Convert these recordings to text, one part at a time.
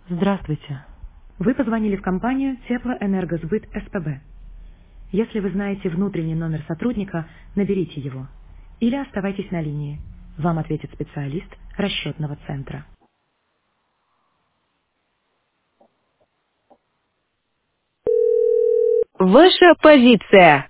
Здравствуйте. Вы позвонили в компанию Теплоэнергосбыт СПБ. Если вы знаете внутренний номер сотрудника, наберите его. Или оставайтесь на линии. Вам ответит специалист расчетного центра. Ваша позиция.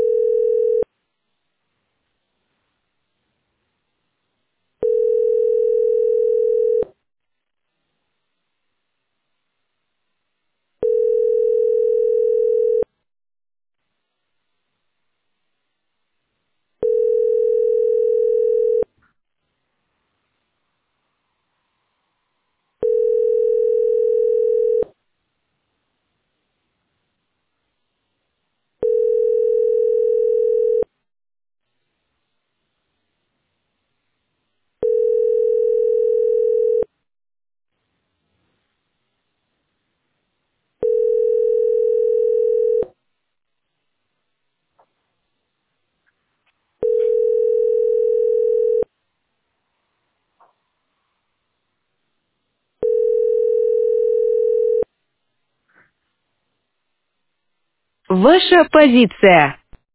Ваша позиция.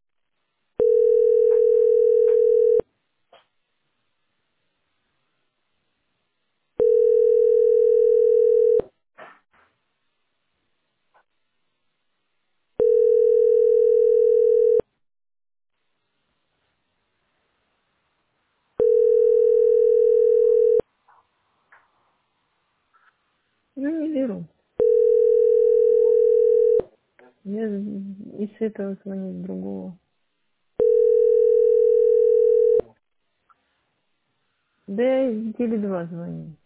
Ну, не беру. Я из этого звоню с другого. Да я из Теле2 звоню.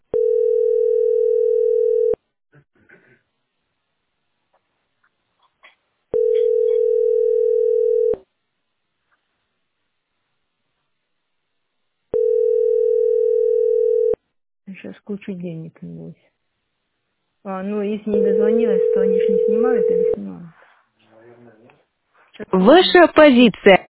Сейчас кучу денег небось. А, ну, если не дозвонилась, то они ж не снимают или снимают? Сейчас посмотрю. Ваша позиция.